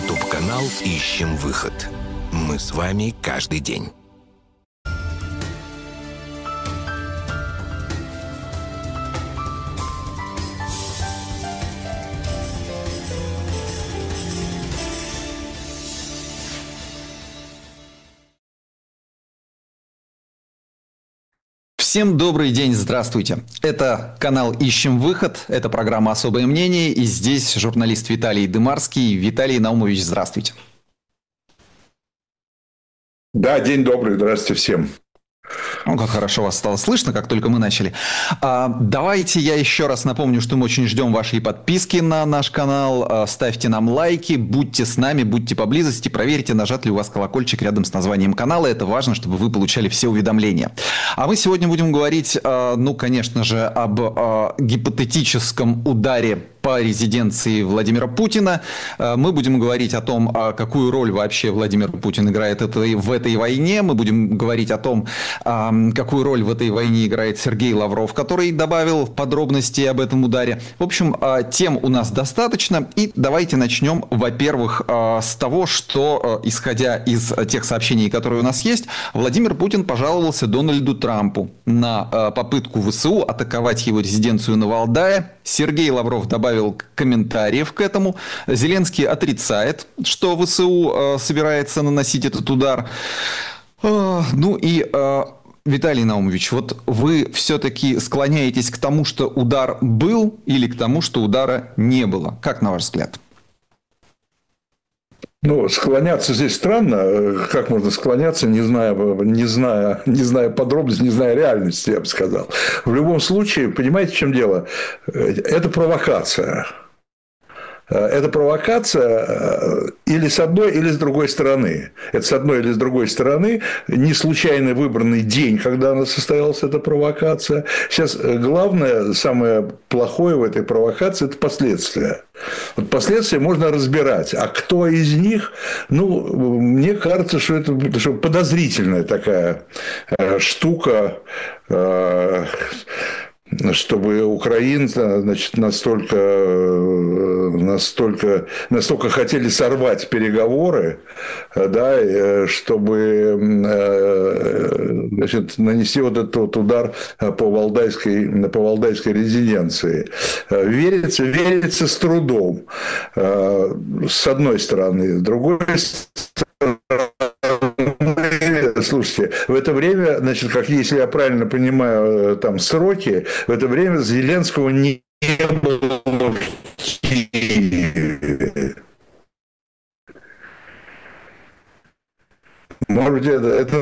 YouTube-канал «Ищем выход». Мы с вами каждый день. Всем добрый день, здравствуйте. Это канал «Ищем выход», это программа «Особое мнение», и здесь журналист Виталий Дымарский. Виталий Наумович, здравствуйте. Да, день добрый, здравствуйте всем. Ну, как хорошо вас стало слышно, как только мы начали. Давайте я еще раз напомню, что мы очень ждем вашей подписки на наш канал. Ставьте нам лайки, будьте с нами, будьте поблизости, проверьте, нажат ли у вас колокольчик рядом с названием канала. Это важно, чтобы вы получали все уведомления. А мы сегодня будем говорить, конечно же, об гипотетическом ударе по резиденции Владимира Путина. Мы будем говорить о том, какую роль вообще Владимир Путин играет в этой войне. Мы будем говорить о том, какую роль в этой войне играет Сергей Лавров, который добавил подробности об этом ударе. В общем, тем у нас достаточно. И давайте начнем, во-первых, с того, что, исходя из тех сообщений, которые у нас есть, Владимир Путин пожаловался Дональду Трампу на попытку ВСУ атаковать его резиденцию на Валдае. Сергей Лавров добавил комментариев к этому. Зеленский отрицает, что ВСУ собирается наносить этот удар. Виталий Наумович, вот вы все-таки склоняетесь к тому, что удар был, или к тому, что удара не было? Как на ваш взгляд? Склоняться здесь странно. Как можно склоняться, не зная подробностей, не зная реальности, я бы сказал. В любом случае, понимаете, в чем дело? Это провокация. Это провокация или с одной, или с другой стороны. Это с одной или с другой стороны. Не случайно выбранный день, когда она состоялась, эта провокация. Сейчас главное, самое плохое в этой провокации – это последствия. Вот последствия можно разбирать. А кто из них? Мне кажется, что это подозрительная такая штука, чтобы украинцы, настолько хотели сорвать переговоры, да, чтобы, нанести вот этот удар по Валдайской резиденции. Верится с трудом, с одной стороны. С другой стороны, слушайте, в это время, как если я правильно понимаю там сроки, в это время Зеленского не было в Киеве. Может быть, это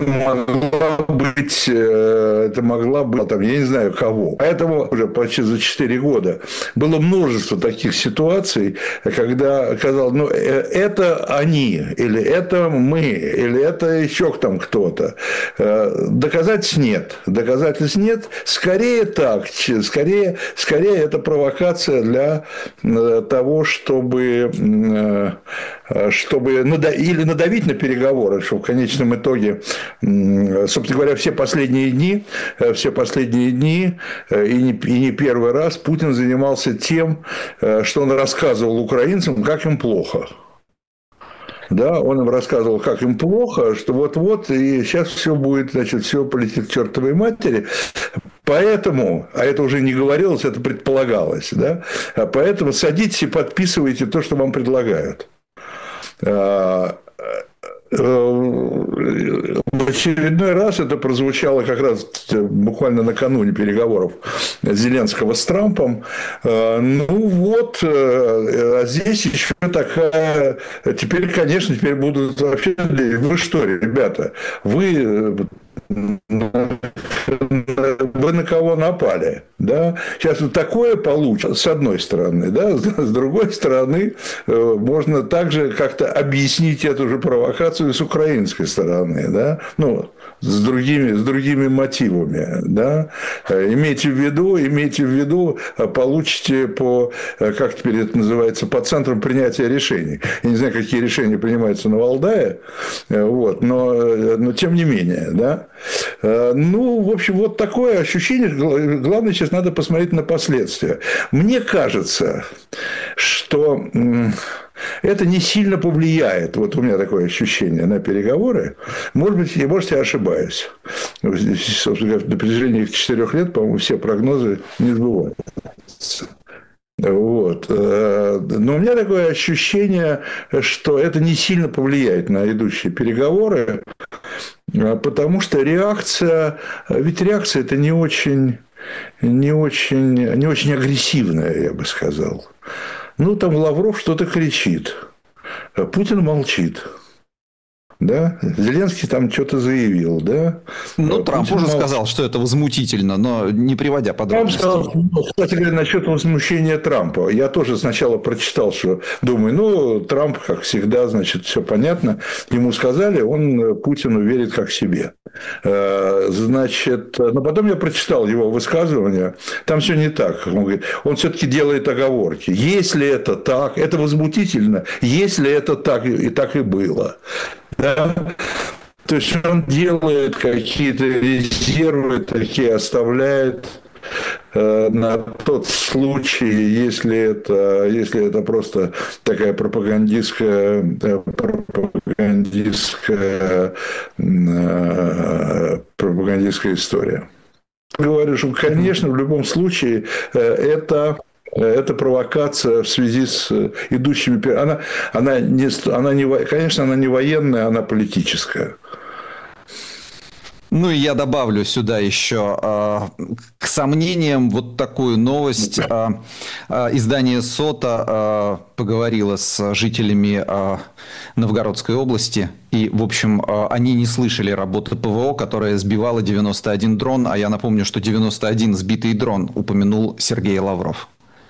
могла быть, я не знаю кого. Поэтому уже почти за 4 года было множество таких ситуаций, когда казалось, это они, или это мы, или это еще там кто-то. Доказательств нет. Скорее так. Скорее это провокация для того, чтобы или надавить на переговоры, чтобы в конечном итоге, собственно говоря, все последние дни, и не первый раз Путин занимался тем, что он рассказывал украинцам, как им плохо. Да, он им рассказывал, как им плохо, что вот-вот, и сейчас все будет, все полетит к чертовой матери. Поэтому, а это уже не говорилось, это предполагалось, да, поэтому садитесь и подписывайте то, что вам предлагают. В очередной раз это прозвучало как раз буквально накануне переговоров Зеленского с Трампом. А здесь еще такая... Теперь будут вообще... Вы что, ребята, вы на кого напали, да? Сейчас вот такое получится, с одной стороны, да, с другой стороны, можно также как-то объяснить эту же провокацию с украинской стороны, да, с другими мотивами, да. Имейте в виду, получите как теперь это называется, по центрам принятия решений. Я не знаю, какие решения принимаются на Валдае, но тем не менее, да. В общем, вот такое ощущение. Главное, сейчас надо посмотреть на последствия. Мне кажется, что это не сильно повлияет, вот у меня такое ощущение, на переговоры. Может быть, я ошибаюсь. Собственно говоря, на протяжении 4 лет, по-моему, все прогнозы не сбываются. Вот. Но у меня такое ощущение, что это не сильно повлияет на идущие переговоры, потому что реакция это не очень агрессивная, я бы сказал. Ну, там Лавров что-то кричит, Путин молчит. Да? Зеленский там что-то заявил, да? Ну, Трамп уже сказал, что это возмутительно, но не приводя подробностей. Трамп сказал, кстати говоря, насчет возмущения Трампа. Я тоже сначала прочитал, что думаю, Трамп, как всегда, значит, все понятно. Ему сказали, он Путину верит как себе. Значит, но потом я прочитал его высказывание, там все не так. Он говорит, он все-таки делает оговорки. Если это так, это возмутительно. Если это так, и так и было. Да? То есть он делает какие-то резервы, такие оставляет на тот случай, если это просто такая пропагандистская история. Говорю, что, конечно, в любом случае это провокация в связи с идущими... Конечно, она не военная, она политическая. Ну, и я добавлю сюда еще к сомнениям вот такую новость. Издание «Сота» поговорило с жителями Новгородской области. И, в общем, они не слышали работы ПВО, которая сбивала 91 дрон. А я напомню, что 91 сбитый дрон упомянул Сергей Лавров.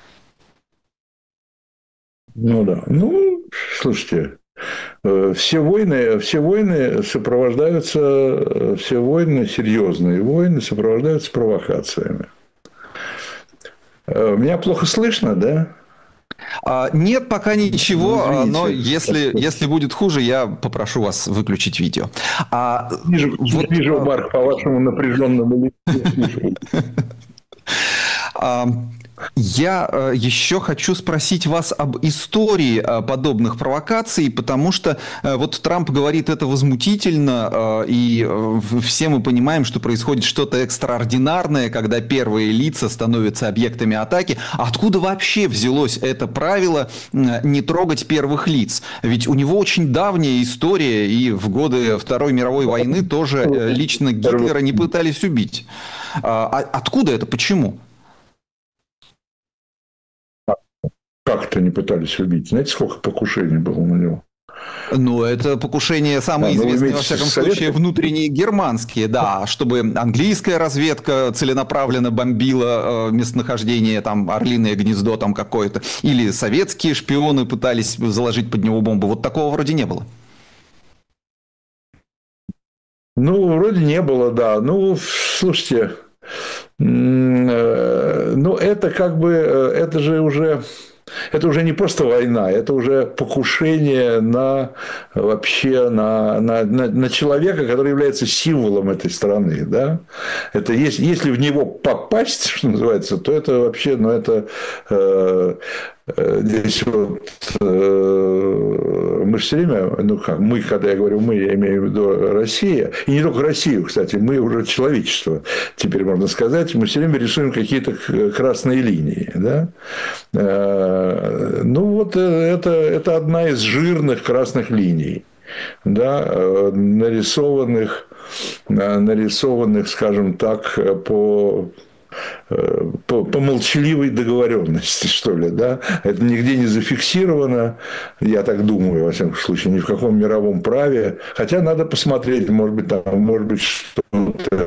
Ну да. Ну, слушайте, все войны сопровождаются, все войны, серьезные войны сопровождаются провокациями. Меня плохо слышно, да? Нет, пока ничего, но если будет хуже, я попрошу вас выключить видео. Вижу, Марк, по вашему напряженному лицу. Я еще хочу спросить вас об истории подобных провокаций, потому что вот Трамп говорит, это возмутительно, и все мы понимаем, что происходит что-то экстраординарное, когда первые лица становятся объектами атаки. Откуда вообще взялось это правило не трогать первых лиц? Ведь у него очень давняя история, и в годы Второй мировой войны тоже лично Гитлера не пытались убить. Откуда это? Почему? Как-то не пытались убить. Знаете, сколько покушений было на него? Ну, это покушения самые известные, во всяком случае, внутренние германские, да, чтобы английская разведка целенаправленно бомбила местонахождение, там, Орлиное гнездо там какое-то, или советские шпионы пытались заложить под него бомбу. Вот такого вроде не было. Ну, вроде не было, да. Ну, слушайте, ну, это как бы, это же уже... Это уже не просто война, это уже покушение на человека, который является символом этой страны. Да? Это если в него попасть, что называется, то это вообще, ну, это здесь вот мы все время, ну как, мы, когда я говорю мы, я имею в виду Россия, и не только Россию, кстати, мы уже человечество, теперь можно сказать, мы все время рисуем какие-то красные линии, да? Ну вот это одна из жирных красных линий, да, нарисованных, скажем так, по молчаливой договоренности, что ли, да, это нигде не зафиксировано, я так думаю, во всяком случае, ни в каком мировом праве, хотя надо посмотреть, может быть, что-то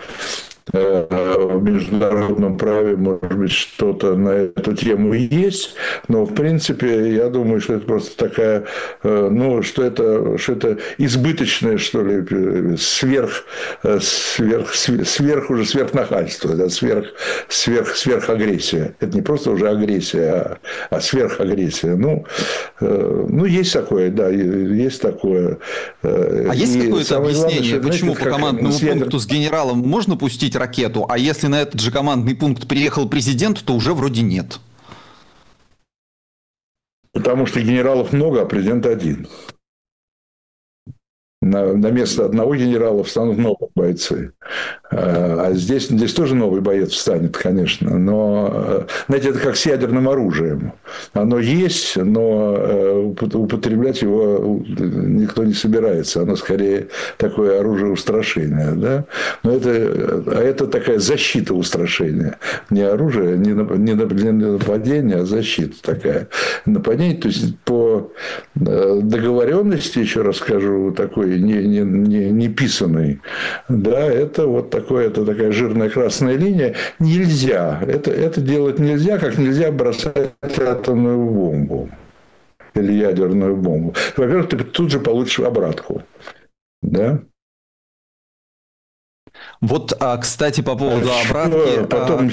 в международном праве, может быть, что-то на эту тему есть, но, в принципе, я думаю, что это просто такая, ну, что это избыточное, что ли, сверхнахальство, да, сверхагрессия. Это не просто уже агрессия, а сверхагрессия. Ну, есть такое, да, есть такое. А есть какое-то объяснение, почему по командному пункту с генералом можно пустить ракету, а если на этот же командный пункт приехал президент, то уже вроде нет? потому что генералов много, а президент один. На место одного генерала встанут новые бойцы. А здесь тоже новый боец встанет, конечно. Но, знаете, это как с ядерным оружием. Оно есть, но употреблять его никто не собирается. Оно скорее такое оружие устрашения. Да? Но это такая защита устрашения. Не оружие, не нападение, а защита такая. Нападение, то есть по договоренности, еще раз скажу, такой не писанный, да, это вот такое, это такая жирная красная линия. Нельзя. Это делать нельзя, как нельзя бросать атомную бомбу или ядерную бомбу. Во-первых, ты тут же получишь обратку. Да? Вот, кстати, по поводу обратки... Потом...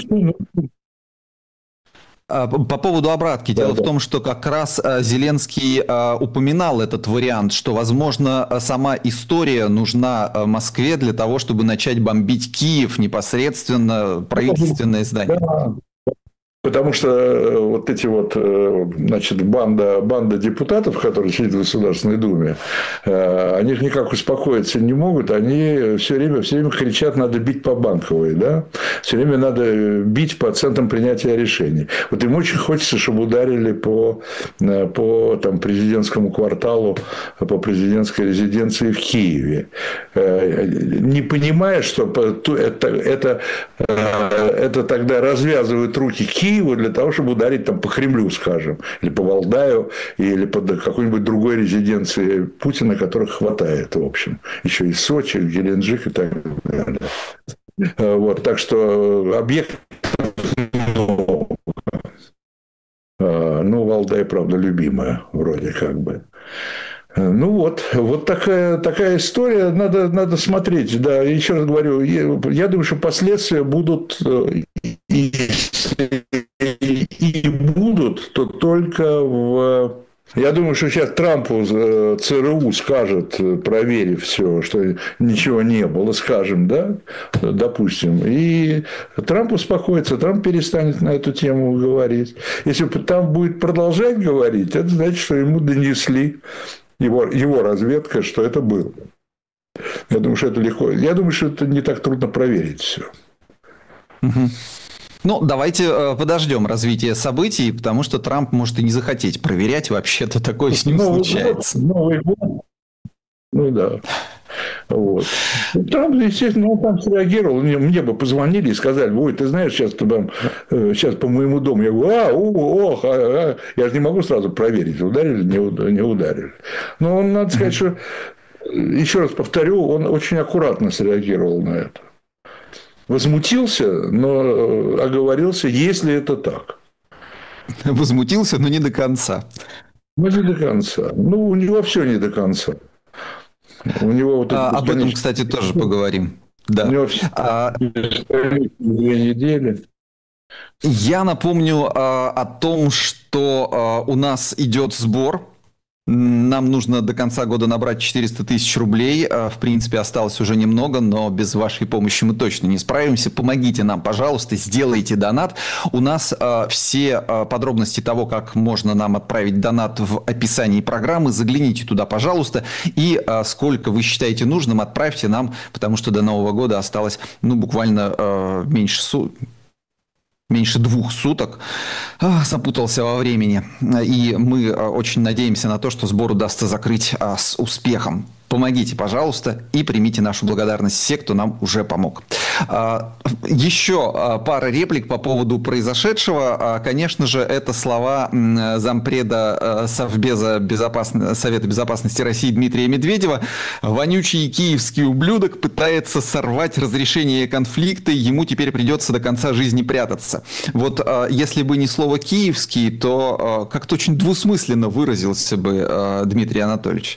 По поводу обратки. Дело в том, что как раз Зеленский упоминал этот вариант, что, возможно, сама история нужна Москве для того, чтобы начать бомбить Киев непосредственно, правительственное здание. Да. Потому что вот эти вот, значит, банда депутатов, которые сидят в Государственной Думе, они никак успокоиться не могут, они все время кричат, надо бить по Банковой, да? Все время надо бить по центрам принятия решений. Вот им очень хочется, чтобы ударили по там, президентскому кварталу, по президентской резиденции в Киеве. Не понимая, что это тогда развязывает руки Киеву для того, чтобы ударить там по Кремлю, скажем, или по Валдаю, или по какой-нибудь другой резиденции Путина, которых хватает, в общем. Еще и Сочи, Геленджик и так далее. Вот, так что объектов много. Ну, Валдай, правда, любимая, вроде как бы. Ну вот такая история, надо смотреть. Да, еще раз говорю, я думаю, что последствия будут, и будут, то только в... Я думаю, что сейчас Трампу ЦРУ скажет, проверив все, что ничего не было, скажем, да, допустим, и Трамп успокоится, Трамп перестанет на эту тему говорить. Если Трамп будет продолжать говорить, это значит, что ему донесли его разведка, что это было. Я думаю, что это легко. Я думаю, что это не так трудно проверить все. Ну, давайте подождем развития событий, потому что Трамп может и не захотеть проверять, вообще-то такое с ним случается. Ну да. Вот. Трамп, естественно, он там среагировал. Мне бы позвонили и сказали: ой, ты знаешь, сейчас по моему дому. Я говорю: я же не могу сразу проверить, ударили, не ударили. Но он, надо сказать, что, еще раз повторю, он очень аккуратно среагировал на это. Возмутился, но оговорился, если это так. Возмутился, но не до конца. Ну, не до конца. Ну, у него все не до конца. У него вот об этом, кстати, тоже поговорим. Да. У него все 2 недели. Я напомню о том, что у нас идет сбор. Нам нужно до конца года набрать 400 тысяч рублей. В принципе, осталось уже немного, но без вашей помощи мы точно не справимся. Помогите нам, пожалуйста, сделайте донат. У нас все подробности того, как можно нам отправить донат, в описании программы. Загляните туда, пожалуйста. И сколько вы считаете нужным, отправьте нам, потому что до Нового года осталось буквально меньше 2 суток, запутался во времени. И мы очень надеемся на то, что сбор удастся закрыть с успехом. Помогите, пожалуйста, и примите нашу благодарность все, кто нам уже помог. Еще пара реплик по поводу произошедшего. Конечно же, это слова зампреда Совбеза Совета Безопасности России Дмитрия Медведева. Вонючий киевский ублюдок пытается сорвать разрешение конфликта, ему теперь придется до конца жизни прятаться. Вот если бы не слово «киевский», то как-то очень двусмысленно выразился бы Дмитрий Анатольевич.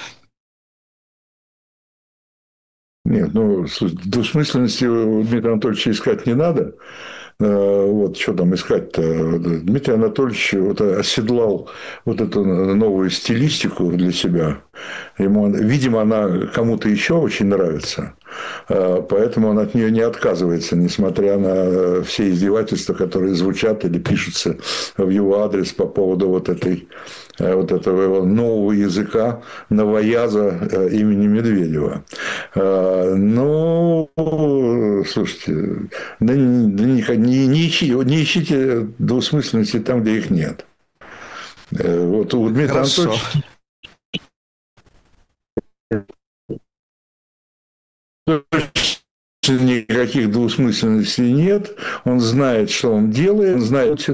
Нет, двусмысленности у Дмитрия Анатольевича искать не надо. Вот что там искать-то? Дмитрий Анатольевич оседлал вот эту новую стилистику для себя. Видимо, она кому-то еще очень нравится. поэтому он от нее не отказывается, несмотря на все издевательства, которые звучат или пишутся в его адрес по поводу вот этого нового языка, новояза имени Медведева. Ну, слушайте, да не ищите двусмысленности там, где их нет. Вот у Дмитрия Анатольевича никаких двусмысленностей нет. Он знает, что он делает, он знает,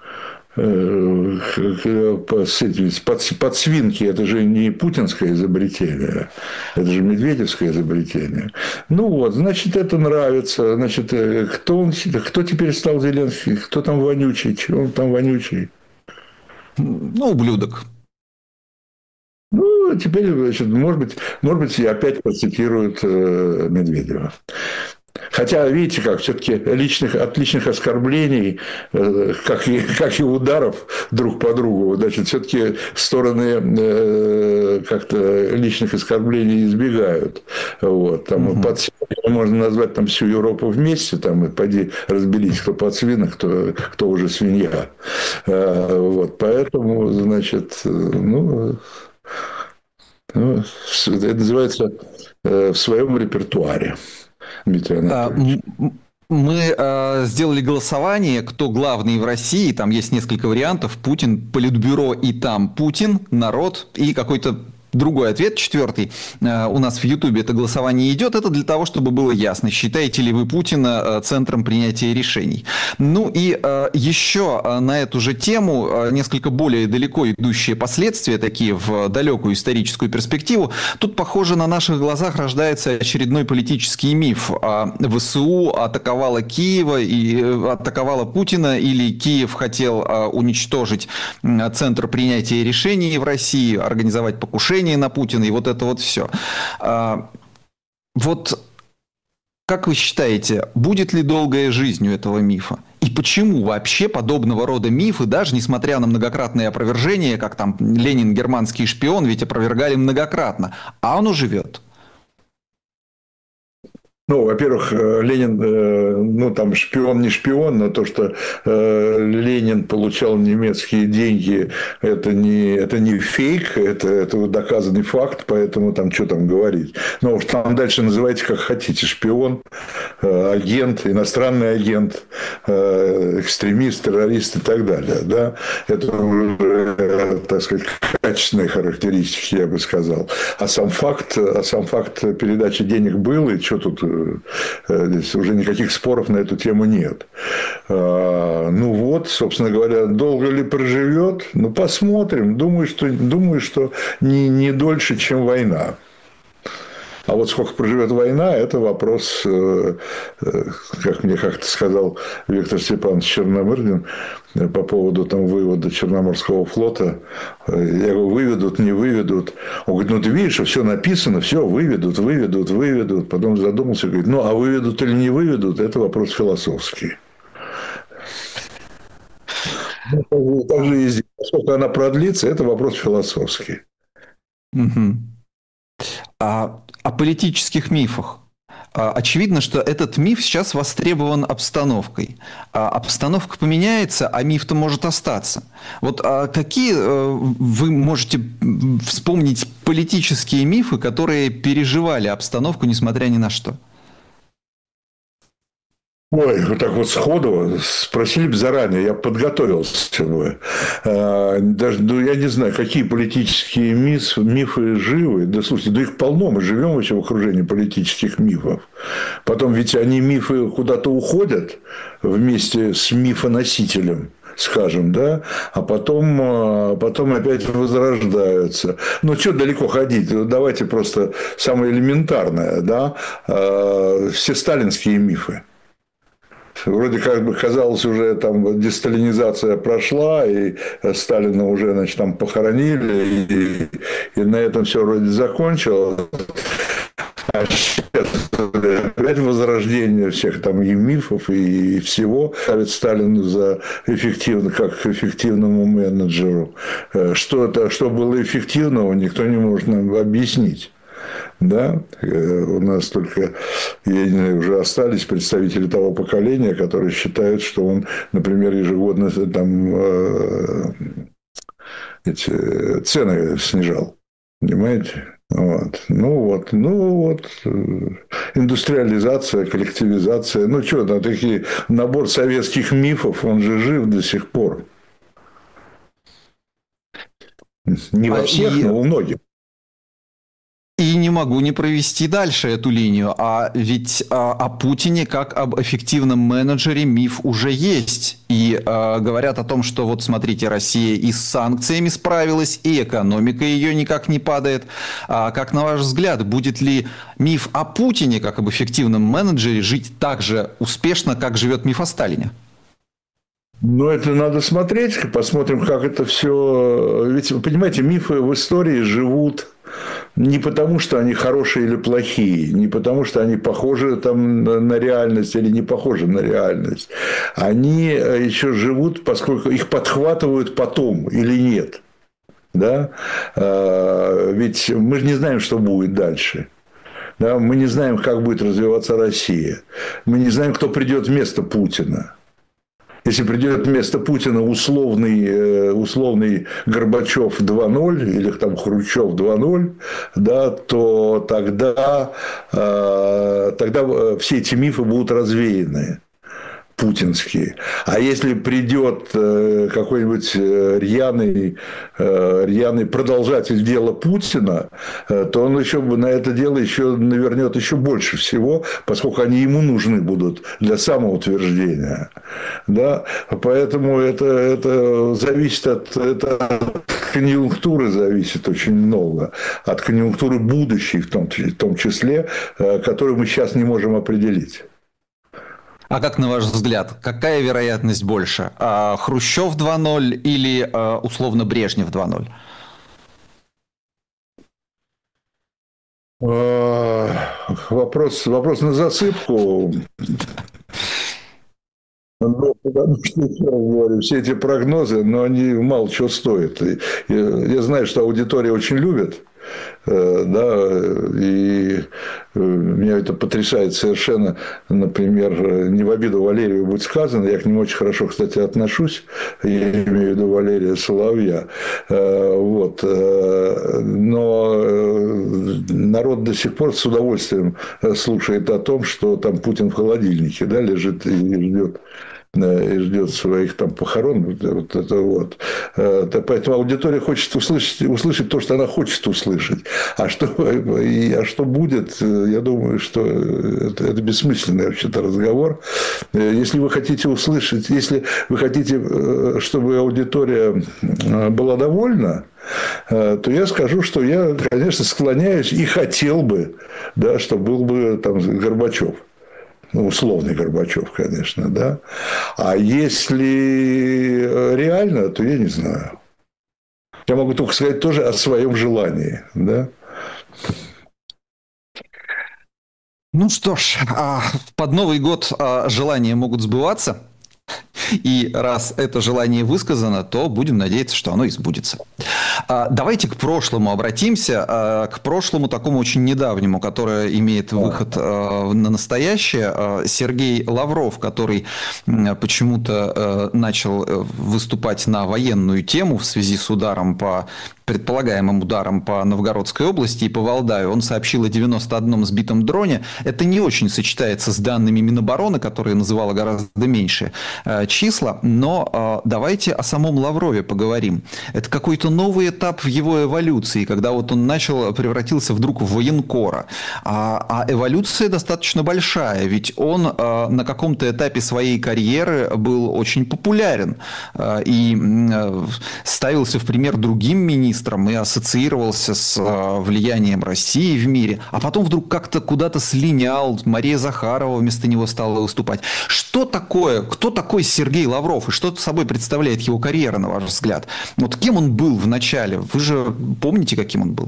подсвинки, это же не путинское изобретение, это же медведевское изобретение. Ну вот, значит, это нравится. Значит, кто теперь стал Зеленский? Кто там вонючий? Чего он там вонючий? Ну, ублюдок. Ну, теперь, значит, может быть, опять процитируют Медведева. Хотя, видите, как все-таки от личных оскорблений, как и ударов друг по другу, значит, все-таки стороны как-то личных оскорблений избегают. Вот, там, можно назвать там всю Европу вместе, там, и пойди разберись, кто подсвинок, кто уже свинья. Вот, поэтому, значит, это называется в своем репертуаре. Мы сделали голосование, кто главный в России. Там есть несколько вариантов. Путин, Политбюро и там Путин, народ и какой-то другой ответ, четвертый. У нас в Ютубе это голосование идет. Это для того, чтобы было ясно, считаете ли вы Путина центром принятия решений. Ну и еще на эту же тему несколько более далеко идущие последствия, такие в далекую историческую перспективу. Тут, похоже, на наших глазах рождается очередной политический миф. ВСУ атаковала Киева и атаковала Путина, или Киев хотел уничтожить центр принятия решений в России, организовать покушение на Путина, и вот это вот все. Вот как вы считаете, будет ли долгая жизнь у этого мифа? И почему вообще подобного рода мифы, даже несмотря на многократные опровержения, как там Ленин германский шпион, ведь опровергали многократно, а он живет? Ну, во-первых, Ленин, там шпион не шпион, но то, что Ленин получал немецкие деньги, это не фейк, это доказанный факт, поэтому там что там говорить. Но уж там дальше называйте как хотите: шпион, агент, иностранный агент, экстремист, террорист и так далее. Да? Это уже, так сказать, качественные характеристики, я бы сказал. А сам факт передачи денег был, и что тут здесь уже никаких споров на эту тему нет. Ну вот, собственно говоря, долго ли проживет? Ну, посмотрим. Думаю, что не дольше, чем война. А вот сколько проживет война, это вопрос, как мне как-то сказал Виктор Степанович Черномырдин по поводу там вывода Черноморского флота. Я говорю, выведут, не выведут. Он говорит, ну ты видишь, что все написано, все выведут. Потом задумался и говорит, ну а выведут или не выведут, это вопрос философский. Так же и здесь. Сколько она продлится, это вопрос философский. Угу. О политических мифах. Очевидно, что этот миф сейчас востребован обстановкой. Обстановка поменяется, а миф-то может остаться. Вот какие вы можете вспомнить политические мифы, которые переживали обстановку, несмотря ни на что? Ой, вот так вот сходу спросили бы заранее, я подготовился бы. Даже, я не знаю, какие политические мифы живы. Да, слушайте, да их полно, мы живем вообще в окружении политических мифов. Потом ведь мифы куда-то уходят вместе с мифоносителем, скажем, да, а потом опять возрождаются. Ну, что далеко ходить? Давайте просто самое элементарное, да, все сталинские мифы. Вроде как бы казалось, уже там десталинизация прошла, и Сталина уже, значит, там похоронили, и на этом все вроде закончилось. А сейчас опять возрождение всех там и мифов, и всего. Ставит Сталину как эффективному менеджеру. Что было эффективного, никто не может нам объяснить. Да? У нас только, я не знаю, уже остались представители того поколения, которые считают, что он, например, ежегодно там эти цены снижал. Понимаете? Вот. Индустриализация, коллективизация. Ну, что, там такие набор советских мифов, он же жив до сих пор. Не во всех, но у многих. И не могу не провести дальше эту линию. А ведь о Путине как об эффективном менеджере миф уже есть. И говорят о том, что вот смотрите, Россия и с санкциями справилась, и экономика ее никак не падает. Как на ваш взгляд, будет ли миф о Путине как об эффективном менеджере жить так же успешно, как живет миф о Сталине? Ну, это надо смотреть, посмотрим, как это все. Ведь, вы понимаете, мифы в истории живут не потому, что они хорошие или плохие, не потому, что они похожи там на реальность или не похожи на реальность. Они еще живут, поскольку их подхватывают потом или нет. Да? Ведь мы же не знаем, что будет дальше. Да? Мы не знаем, как будет развиваться Россия. Мы не знаем, кто придет вместо Путина. Если придет вместо Путина условный Горбачев 2.0 или там Хрущев 2.0, да, то тогда все эти мифы будут развеяны. Путинские. А если придет какой-нибудь рьяный продолжатель дела Путина, то он еще на это дело еще навернет еще больше всего, поскольку они ему нужны будут для самоутверждения. Да? Поэтому это зависит от конъюнктуры, зависит очень много. От конъюнктуры будущей в том числе, которую мы сейчас не можем определить. А как, на ваш взгляд, какая вероятность больше? Хрущев 2.0 или условно Брежнев 2.0? Вопрос на засыпку. Ну, потому что, я говорю, все эти прогнозы, но они мало чего стоят. Я знаю, что аудитория очень любит. Да, и меня это потрясает совершенно. Например, не в обиду Валерию будет сказано, я к нему очень хорошо, кстати, отношусь, я имею в виду Валерия Соловья, вот. Но народ до сих пор с удовольствием слушает о том, что там Путин в холодильнике, да, лежит и ждет своих там похорон, вот это вот. Поэтому аудитория хочет услышать то, что она хочет услышать. А что будет, я думаю, что это бессмысленный вообще-то разговор. Если вы хотите услышать, если вы хотите, чтобы аудитория была довольна, то я скажу, что я, конечно, склоняюсь и хотел бы, да, чтобы был бы там Горбачев. Ну, условный Горбачев, конечно, да. А если реально, то я не знаю. Я могу только сказать тоже о своем желании, да. Ну что ж, под Новый год желания могут сбываться. И раз это желание высказано, то будем надеяться, что оно и сбудется. Давайте к прошлому обратимся, к прошлому такому очень недавнему, которое имеет выход на настоящее. Сергей Лавров, который почему-то начал выступать на военную тему в связи с предполагаемым ударом по Новгородской области и по Валдаю. Он сообщил о 91 сбитом дроне. Это не очень сочетается с данными Минобороны, которые называла гораздо меньше числа. Но давайте о самом Лаврове поговорим. Это какой-то новый этап в его эволюции, когда вот он превратился вдруг в военкора. А эволюция достаточно большая, ведь он на каком-то этапе своей карьеры был очень популярен и ставился в пример другим министрам и ассоциировался с влиянием России в мире, а потом вдруг как-то куда-то слинял, Мария Захарова вместо него стала выступать. Что такое, кто такой Сергей Лавров и что собой представляет его карьера, на ваш взгляд? Вот кем он был в начале? Вы же помните, каким он был?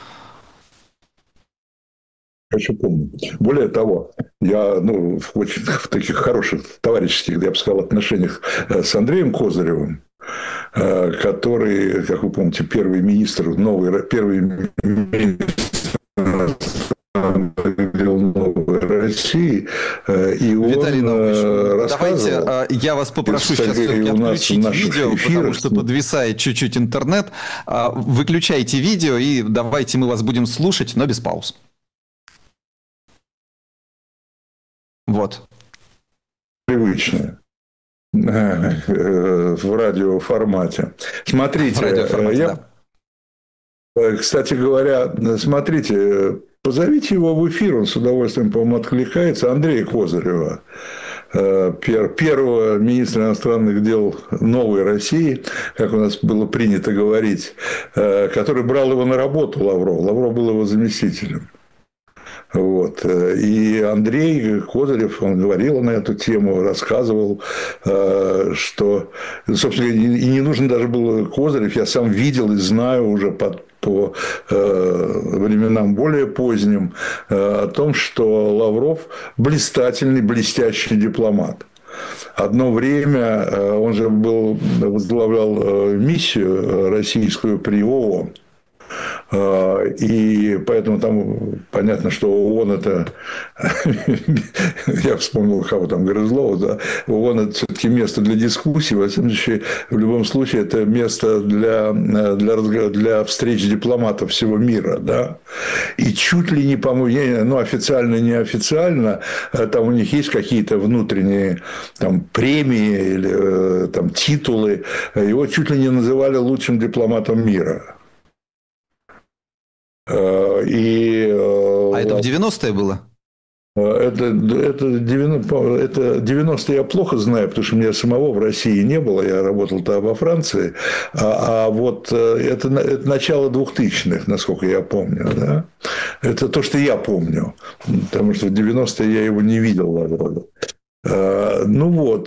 Конечно, помню. Более того, я очень в таких хороших товарищеских, я бы сказал, отношениях с Андреем Козыревым, который, как вы помните, первый министр России. И Виталий он Наумович, рассказывал. давайте я вас попрошу сейчас все-таки отключить видео, потому что подвисает чуть-чуть интернет. Выключайте видео и давайте мы вас будем слушать, но без пауз. Вот. Привычное. В радиоформате. Смотрите, кстати говоря, смотрите, позовите его в эфир, он с удовольствием, по-моему, откликается. Андрея Козырева, первого министра иностранных дел новой России, как у нас было принято говорить, который брал его на работу, Лавров. Лавров был его заместителем. Вот. И Андрей Козырев, он говорил на эту тему, рассказывал, что, собственно, и не нужно даже было Козырев, я сам видел и знаю уже по временам более поздним о том, что Лавров блестящий дипломат. Одно время он же возглавлял миссию российскую при ООН. И поэтому там понятно, что ООН это, я вспомнил кого там, Грызлова, да, ООН это все-таки место для дискуссий, в любом случае это место для встреч дипломатов всего мира, да, и чуть ли не, по-моему, ну, официально, неофициально, там у них есть какие-то внутренние там премии или там титулы, его чуть ли не называли лучшим дипломатом мира. А это в 90-е было? Это 90-е я плохо знаю, потому что меня самого в России не было, я работал тогда во Франции, а вот это начало 2000-х, насколько я помню, да? Это то, что я помню, потому что в 90-е я его не видел. Ну вот,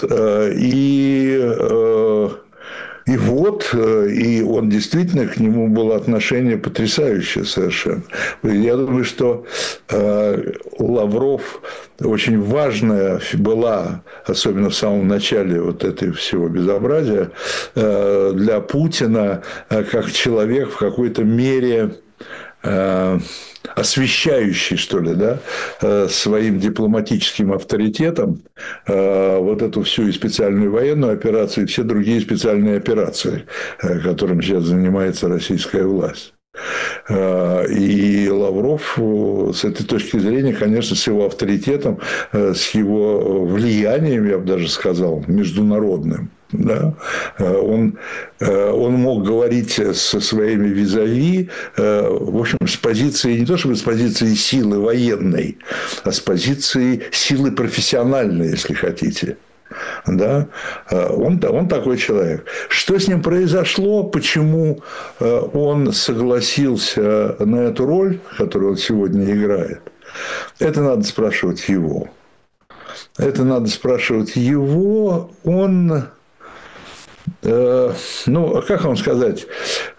и он действительно, к нему было отношение потрясающее совершенно. Я думаю, что Лавров очень важная была, особенно в самом начале вот этого всего безобразия, для Путина как человек в какой-то мере освещающий, что ли, да, своим дипломатическим авторитетом вот эту всю и специальную военную операцию, и все другие специальные операции, которым сейчас занимается российская власть. И Лавров с этой точки зрения, конечно, с его авторитетом, с его влиянием, я бы даже сказал, международным, да, он мог говорить со своими визави, в общем, с позиции, не то чтобы с позиции силы военной, а с позиции силы профессиональной, если хотите. Да? Он такой человек. Что с ним произошло, почему он согласился на эту роль, которую он сегодня играет, это надо спрашивать его. Он... ну, как вам сказать,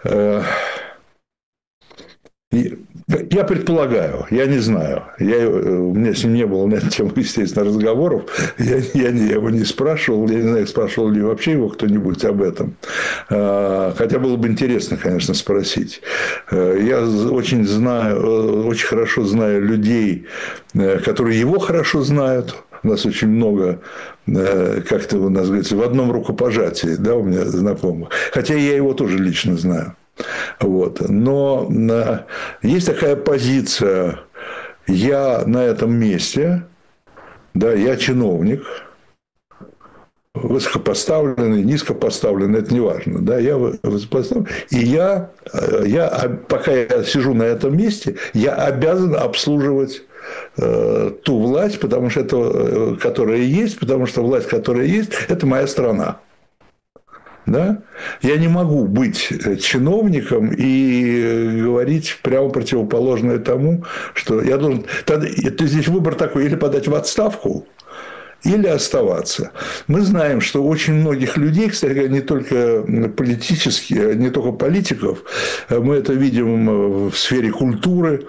я предполагаю, я не знаю, у меня с ним не было на эту тему, естественно, разговоров, я его не спрашивал, я не знаю, спрашивал ли вообще его кто-нибудь об этом, хотя было бы интересно, конечно, спросить. Я очень хорошо знаю людей, которые его хорошо знают. У нас очень много, как-то у нас говорится, в одном рукопожатии, да, у меня знакомых. Хотя я его тоже лично знаю. Вот. Но есть такая позиция: я на этом месте, да, я чиновник, высокопоставленный, низкопоставленный, это не важно, да, я высокопоставленный, и пока я сижу на этом месте, я обязан обслуживать ту власть, которая есть, потому что власть, которая есть, это моя страна. Да? Я не могу быть чиновником и говорить прямо противоположное тому, что я должен... Это здесь выбор такой: или подать в отставку, или оставаться. Мы знаем, что очень многих людей, кстати говоря, не только политических, не только политиков, мы это видим в сфере культуры,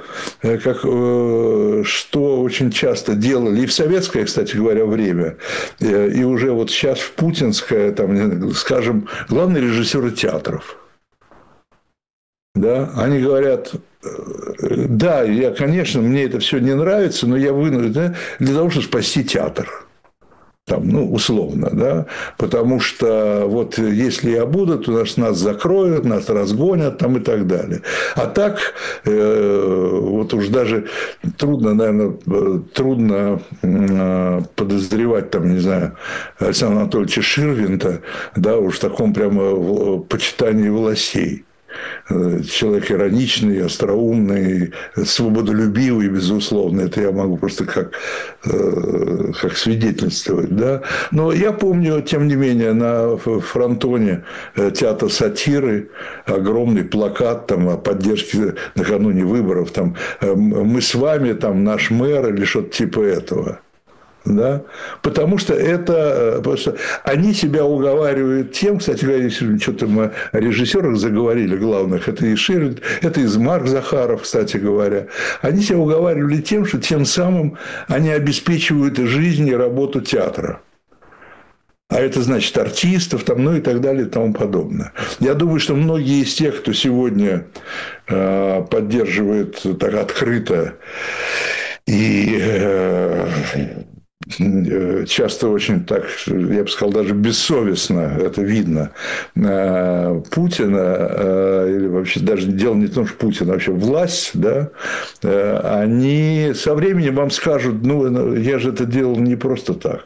что очень часто делали и в советское, кстати говоря, время, и уже вот сейчас в путинское, там, скажем, главные режиссеры театров. Да, они говорят, да, я, конечно, мне это все не нравится, но я вынужден, да, для того, чтобы спасти театр. Там, ну, условно, да, потому что вот если я буду, то нас закроют, нас разгонят там и так далее. А так, вот уж даже трудно, наверное, трудно подозревать, там, не знаю, Александра Анатольевича Ширвинта, да, уж в таком прямо почитании властей. Человек ироничный, остроумный, свободолюбивый, безусловно. Это я могу просто как свидетельствовать. Да? Но я помню, тем не менее, на фронтоне театра сатиры огромный плакат там, о поддержке накануне выборов. Там, мы с вами, там, наш мэр или что-то типа этого. Да? Потому что они себя уговаривают тем, кстати говоря, если что-то мы о режиссерах заговорили главных, это и Ширин, это и Марк Захаров, кстати говоря, они себя уговаривали тем, что тем самым они обеспечивают жизнь и работу театра. А это значит артистов, там, ну и так далее и тому подобное. Я думаю, что многие из тех, кто сегодня поддерживает так открыто и часто очень так, я бы сказал, даже бессовестно, это видно, Путина, или вообще даже дело не в том, что Путин, а вообще власть, да, они со временем вам скажут, ну, я же это делал не просто так.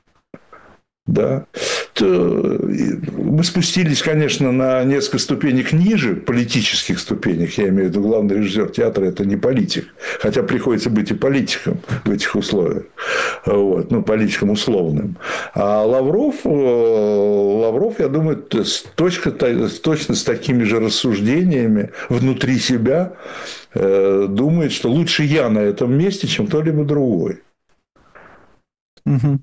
Да, то мы спустились, конечно, на несколько ступенек ниже, политических ступенек, я имею в виду, главный режиссер театра – это не политик, хотя приходится быть и политиком в этих условиях, вот, ну, политиком условным. А Лавров, я думаю, точно с такими же рассуждениями внутри себя думает, что лучше я на этом месте, чем кто-либо другой. Угу.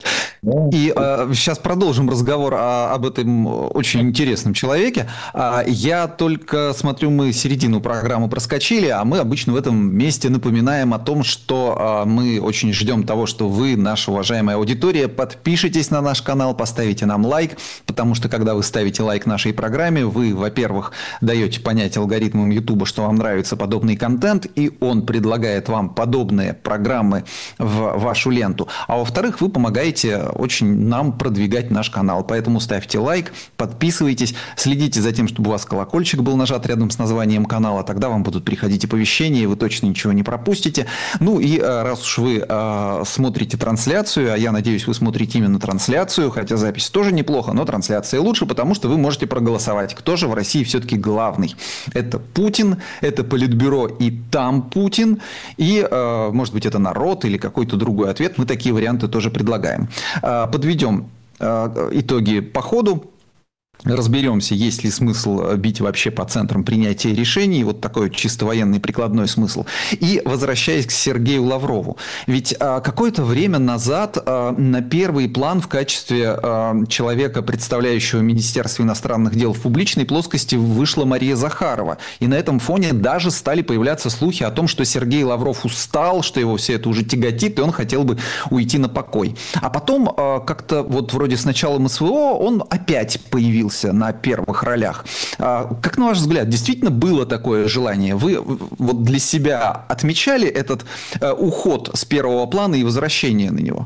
И сейчас продолжим разговор об этом очень интересном человеке. Я только смотрю, мы середину программы проскочили, а мы обычно в этом месте напоминаем о том, что мы очень ждем того, что вы, наша уважаемая аудитория, подпишитесь на наш канал, поставите нам лайк, потому что когда вы ставите лайк нашей программе, вы, во-первых, даете понять алгоритмам YouTube, что вам нравится подобный контент, и он предлагает вам подобные программы в вашу ленту. А во-вторых, вы помогаете очень нам продвигать наш канал. Поэтому ставьте лайк, подписывайтесь, следите за тем, чтобы у вас колокольчик был нажат рядом с названием канала. Тогда вам будут приходить оповещения, и вы точно ничего не пропустите. Ну и раз уж вы смотрите трансляцию, а я надеюсь, вы смотрите именно трансляцию, хотя запись тоже неплохо, но трансляция лучше, потому что вы можете проголосовать, кто же в России все-таки главный. Это Путин, это Политбюро и там Путин, и, может быть, это народ или какой-то другой ответ. Мы такие варианты тоже предлагаем. Подведем итоги по ходу. Разберемся, есть ли смысл бить вообще по центрам принятия решений, вот такой чисто военный прикладной смысл. И возвращаясь к Сергею Лаврову. Ведь какое-то время назад на первый план в качестве человека, представляющего Министерство иностранных дел в публичной плоскости, вышла Мария Захарова. И на этом фоне даже стали появляться слухи о том, что Сергей Лавров устал, что его все это уже тяготит, и он хотел бы уйти на покой. А потом как-то вот вроде с началом СВО он опять появился на первых ролях. Как на ваш взгляд, действительно было такое желание? Вы вот для себя отмечали этот уход с первого плана и возвращение на него?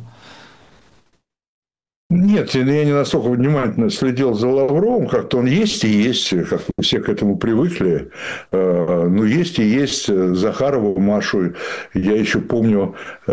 Нет, я не настолько внимательно следил за Лавровым, как-то он есть и есть, как все к этому привыкли. Ну, есть и есть Захарову, Машу. Я еще помню,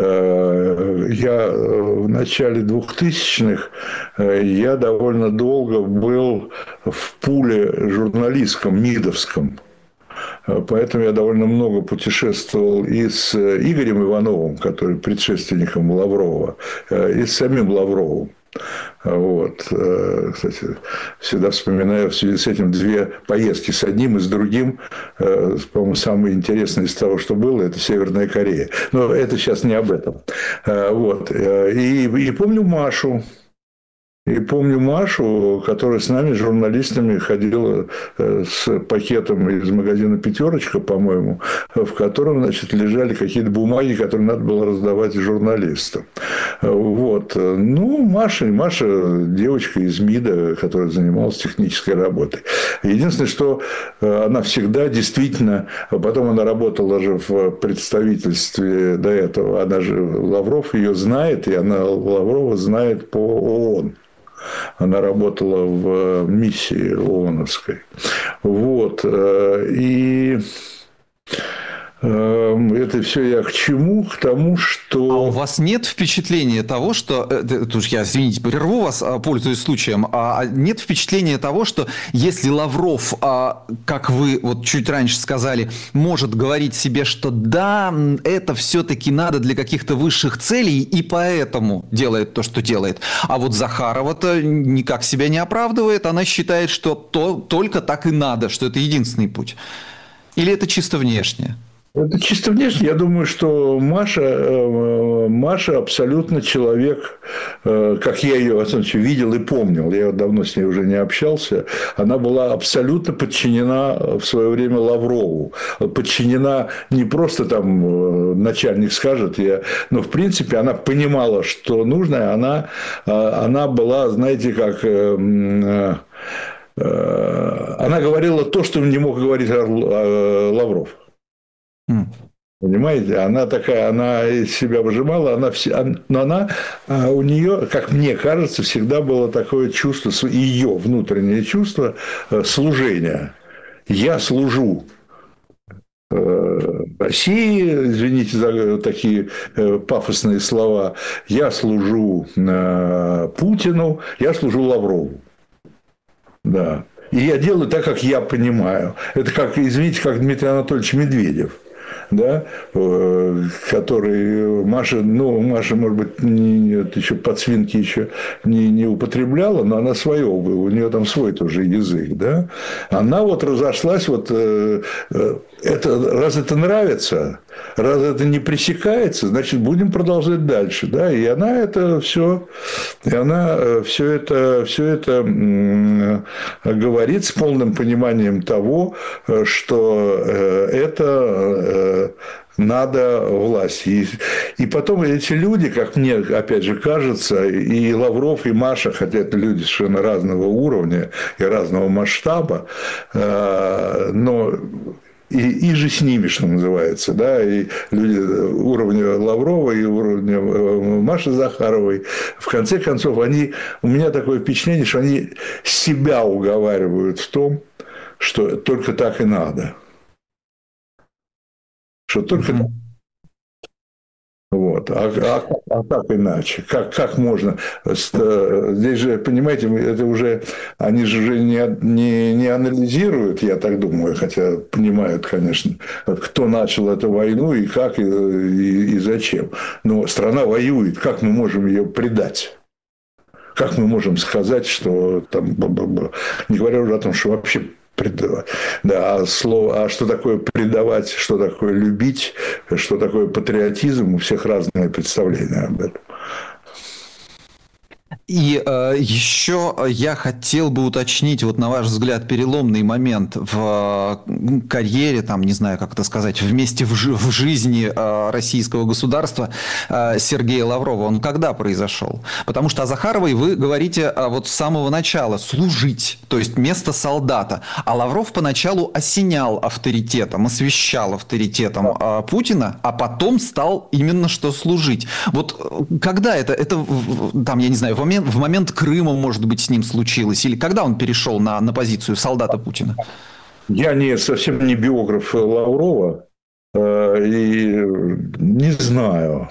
я в начале 2000-х, я довольно долго был в пуле журналистском, МИДовском. Поэтому я довольно много путешествовал и с Игорем Ивановым, который предшественником Лаврова, и с самим Лавровым. Вот. Кстати, всегда вспоминаю в связи с этим две поездки с одним и с другим. По-моему, самое интересное из того, что было, это Северная Корея. Но это сейчас не об этом. Вот. И помню Машу. И помню Машу, которая с нами, журналистами, ходила с пакетом из магазина «Пятерочка», по-моему, в котором, значит, лежали какие-то бумаги, которые надо было раздавать журналистам. Вот. Ну, Маша девочка из МИДа, которая занималась технической работой. Единственное, что она всегда действительно... Потом она работала же в представительстве до этого. Она же, Лавров ее знает, и она Лаврова знает по ООН. Она работала в миссии ООНовской. Вот. И это все я к чему? К тому, что... А у вас нет впечатления того, что... Тут уж я, извините, прерву вас, пользуясь случаем. Нет впечатления того, что если Лавров, как вы вот чуть раньше сказали, может говорить себе, что да, это все-таки надо для каких-то высших целей, и поэтому делает то, что делает. А вот Захарова-то никак себя не оправдывает. Она считает, что только так и надо, что это единственный путь. Или это чисто внешне? Это чисто внешне. Я думаю, что Маша абсолютно человек, как я ее видел и помнил. Я давно с ней уже не общался. Она была абсолютно подчинена в свое время Лаврову. Подчинена не просто там начальник скажет, но в принципе она понимала, что нужно. Она была, знаете, как... Она говорила то, что не мог говорить Лавров. Понимаете, она такая, она из себя выжимала, но у нее, как мне кажется, всегда было такое чувство, ее внутреннее чувство служения. Я служу России, извините за такие пафосные слова, я служу Путину, я служу Лаврову. Да. И я делаю так, как я понимаю. Это как, извините, как Дмитрий Анатольевич Медведев. Да, который Маша, может быть, еще подсвинки еще не употребляла, но она свое, у нее там свой тоже язык, да. Она вот разошлась, раз это нравится, раз это не пресекается, значит, будем продолжать дальше, да, и она это все это говорит с полным пониманием того, что это надо власти. И потом эти люди, как мне, опять же, кажется, и Лавров, и Маша, хотя это люди совершенно разного уровня и разного масштаба, но и же с ними, что называется, да, и люди уровня Лаврова и уровня Маши Захаровой, в конце концов, у меня такое впечатление, что они себя уговаривают в том, что только так и надо. Что только так. Вот. А как иначе? Как можно? Здесь же, понимаете, это уже они же уже не анализируют, я так думаю, хотя понимают, конечно, кто начал эту войну и как, и зачем. Но страна воюет, как мы можем ее предать? Как мы можем сказать, что там, не говоря уже о том, что вообще предавать. Да, а что такое предавать, что такое любить, что такое патриотизм, у всех разные представления об этом. И еще я хотел бы уточнить, вот на ваш взгляд, переломный момент в карьере, там, не знаю, как это сказать, вместе в жизни российского государства Сергея Лаврова. Он когда произошел? Потому что о Захаровой вы говорите вот с самого начала служить, то есть место солдата. А Лавров поначалу осенял авторитетом, освещал авторитетом Путина, а потом стал именно что служить. Вот когда это там, я не знаю, в момент Крыма, может быть, с ним случилось? Или когда он перешел на позицию солдата Путина? Я совсем не биограф Лаврова. И не знаю.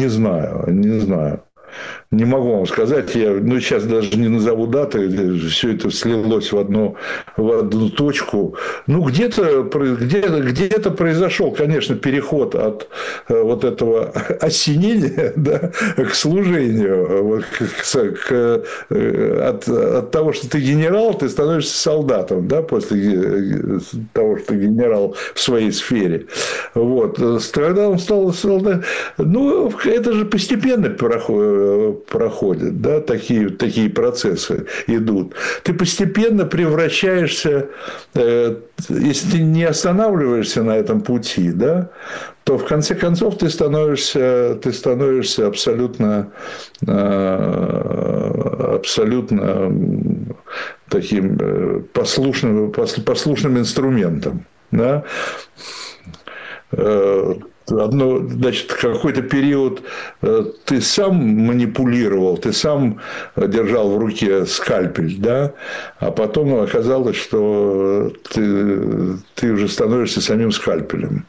Не могу вам сказать, я сейчас даже не назову даты, все это слилось в одну точку. Где-то произошел, конечно, переход от вот этого осенения, да, к служению, от того, что ты генерал, ты становишься солдатом, да, после того, что ты генерал в своей сфере. Вот. Когда он стал солдатом, это же постепенно проходит, да, такие процессы идут, ты постепенно превращаешься, если ты не останавливаешься на этом пути, да, то в конце концов ты становишься абсолютно таким послушным инструментом. Да? Значит, какой-то период ты сам манипулировал, ты сам держал в руке скальпель, да, а потом оказалось, что ты уже становишься самим скальпелем.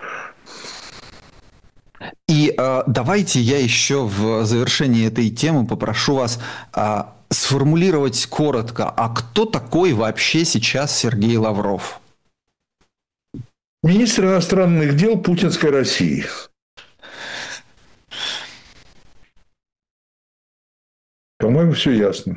И давайте я еще в завершении этой темы попрошу вас сформулировать коротко, а кто такой вообще сейчас Сергей Лавров? Министр иностранных дел путинской России. По-моему, все ясно.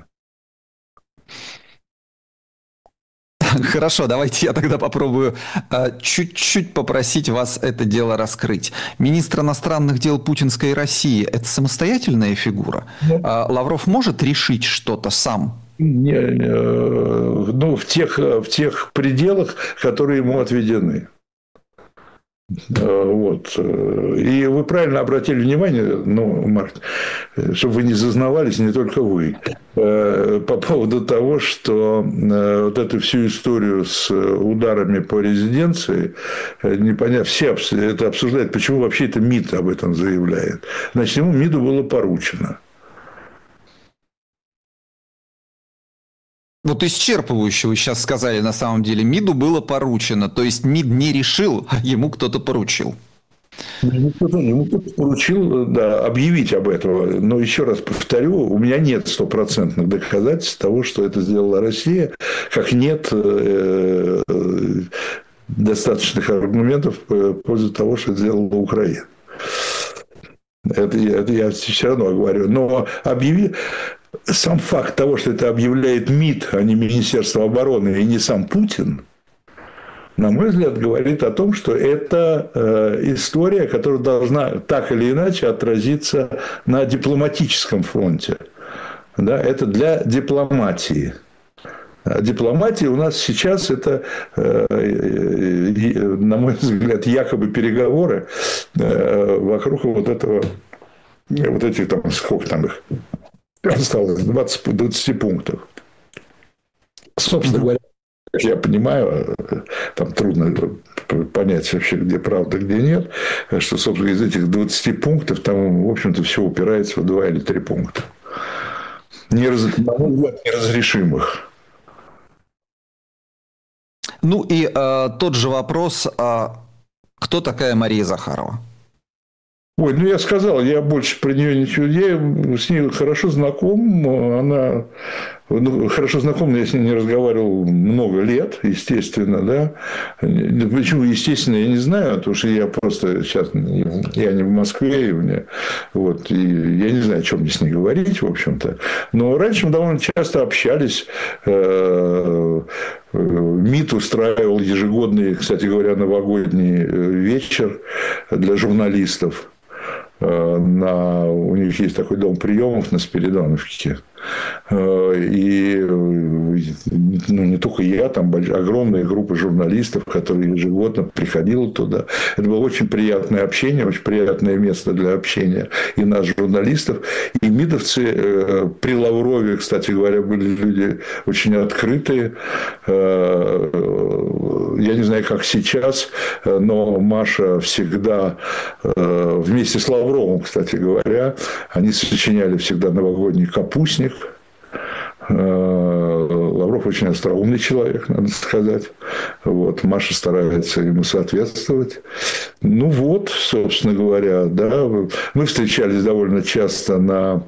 Хорошо, давайте я тогда попробую чуть-чуть попросить вас это дело раскрыть. Министр иностранных дел путинской России – это самостоятельная фигура? Лавров может решить что-то сам? Ну, в тех пределах, которые ему отведены. Вот. И вы правильно обратили внимание, ну, Марк, чтобы вы не зазнавались, не только вы, по поводу того, что вот эту всю историю с ударами по резиденции, непонятно, все это обсуждают, почему вообще это МИД об этом заявляет. Значит, ему МИДу было поручено. Вот исчерпывающе вы сейчас сказали, на самом деле, МИДу было поручено. То есть МИД не решил, а ему кто-то поручил. Ему кто-то поручил, да, объявить об этом. Но еще раз повторю, у меня нет стопроцентных доказательств того, что это сделала Россия, как нет достаточных аргументов в пользу того, что это сделала Украина. Это я все равно говорю. Но сам факт того, что это объявляет МИД, а не Министерство обороны, и не сам Путин, на мой взгляд, говорит о том, что это история, которая должна так или иначе отразиться на дипломатическом фронте. Да, это для дипломатии. А дипломатия у нас сейчас это, на мой взгляд, якобы переговоры вокруг вот этих там, сколько там их осталось, 20 пунктов. Собственно говоря, как я понимаю, там трудно понять вообще, где правда, где нет, что, собственно, из этих 20 пунктов там, в общем-то, все упирается в 2 или 3 пункта. Неразрешимых. Ну и тот же вопрос, кто такая Мария Захарова? Ой, ну я сказал, я больше про нее ничего, я с ней хорошо знаком, она хорошо знакома, я с ней не разговаривал много лет, естественно, да. Почему, естественно, я не знаю, потому что я просто сейчас, я не в Москве, и вот, и я не знаю, о чем мне с ней говорить, в общем-то. Но раньше мы довольно часто общались. МИД устраивал ежегодный, кстати говоря, новогодний вечер для журналистов. У них есть такой дом приемов на Спиридоновке. И не только я, там огромная группа журналистов, которые ежегодно приходила туда. Это было очень приятное общение, очень приятное место для общения и нас, журналистов. И МИДовцы при Лаврове, кстати говоря, были люди очень открытые. Я не знаю, как сейчас, но Маша всегда вместе с Лавровым, кстати говоря, они сочиняли всегда новогодний капустник. Лавров очень остроумный человек, надо сказать. Вот. Маша старается ему соответствовать. Ну вот, собственно говоря, да. Мы встречались довольно часто на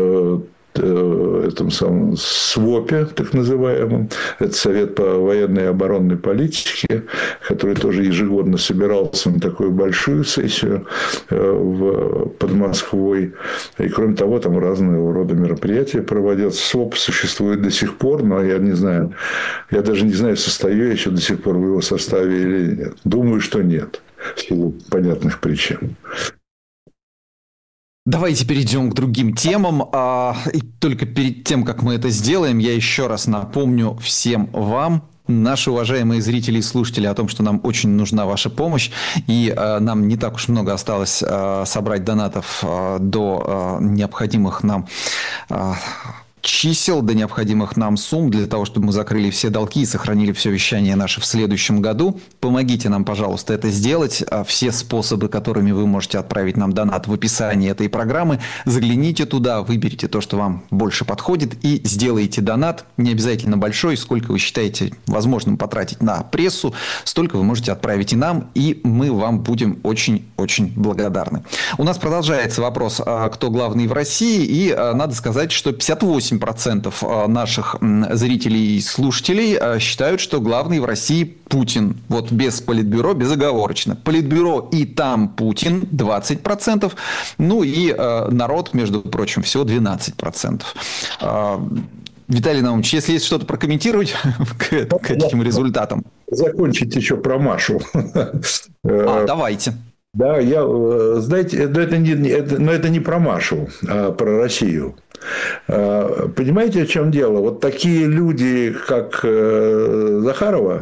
этом самом СВОПе, так называемом. Это Совет по военной и оборонной политике, который тоже ежегодно собирался на такую большую сессию под Москвой. И, кроме того, там разного рода мероприятия проводятся. СВОП существует до сих пор, но я не знаю, я даже не знаю, состою я еще до сих пор в его составе или нет. Думаю, что нет, в силу понятных причин. Давайте перейдем к другим темам. И только перед тем, как мы это сделаем, я еще раз напомню всем вам, наши уважаемые зрители и слушатели, о том, что нам очень нужна ваша помощь. И нам не так уж много осталось собрать донатов до необходимых нам чисел, до необходимых нам сумм для того, чтобы мы закрыли все долги и сохранили все вещание наше в следующем году. Помогите нам, пожалуйста, это сделать. Все способы, которыми вы можете отправить нам донат, в описании этой программы. Загляните туда, выберите то, что вам больше подходит, и сделайте донат. Не обязательно большой, сколько вы считаете возможным потратить на прессу, столько вы можете отправить и нам, и мы вам будем очень-очень благодарны. У нас продолжается вопрос, кто главный в России, и надо сказать, что 58% наших зрителей и слушателей считают, что главный в России Путин. Вот без Политбюро, безоговорочно. Политбюро и там Путин 20%. Ну и народ, между прочим, всего 12%. Виталий Наумович, если есть что-то прокомментировать к этим результатам. Закончить еще про Машу. Давайте. Да, знаете, но это не про Машу, а про Россию. Понимаете, в чем дело? Вот такие люди, как Захарова,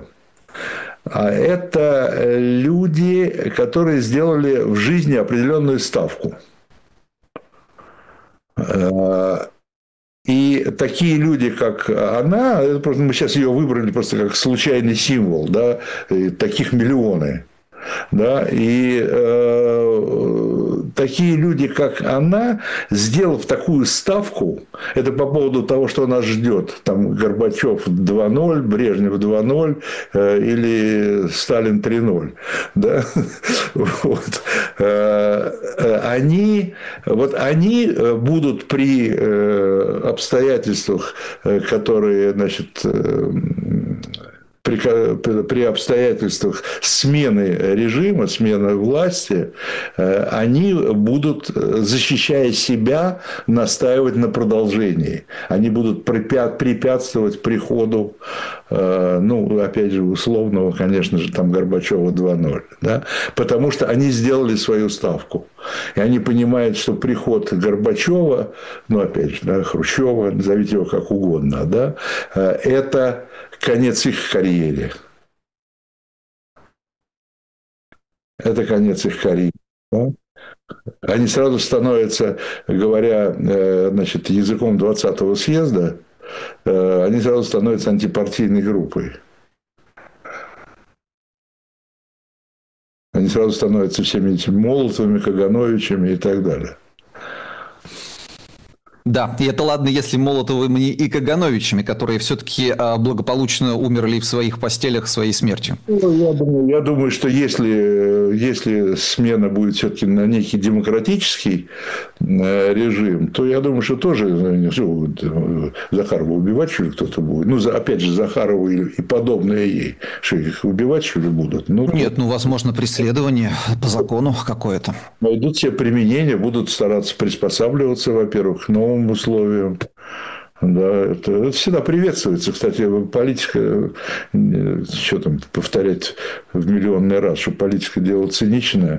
это люди, которые сделали в жизни определенную ставку. И такие люди, как она, мы сейчас ее выбрали просто как случайный символ, да, и таких миллионы. Да, и такие люди, как она, сделав такую ставку, это по поводу того, что нас ждет, там Горбачев 2.0, Брежнев 2.0 или Сталин 3.0, да, вот. Они будут при обстоятельствах, которые, значит, при обстоятельствах смены режима, смены власти, они будут, защищая себя, настаивать на продолжении. Они будут препятствовать приходу, ну, опять же, условного, конечно же, там Горбачева 2.0. Да? Потому что они сделали свою ставку. И они понимают, что приход Горбачева, ну, опять же, да, Хрущева, назовите его как угодно, да, это конец их карьере. Это конец их карьеры. Да? Они сразу становятся, говоря, значит, языком 20-го съезда, они сразу становятся антипартийной группой. Они сразу становятся всеми этими Молотовыми, Кагановичами и так далее. Да, и это ладно, если Молотовыми и Кагановичами, которые все-таки благополучно умерли в своих постелях своей смертью. Ну, я думаю, что если смена будет все-таки на некий демократический режим, то я думаю, что тоже Захарова убивать, что ли, кто-то будет. Ну, опять же, Захарова и подобные ей. Что, их убивать, что ли, будут? Ну, нет, ну, возможно, преследование по закону какое-то. Найдут себе применение, будут стараться приспосабливаться, во-первых, к новым условиям. Да, это всегда приветствуется. Кстати, политика, что там повторять в миллионный раз, что политика дело циничное,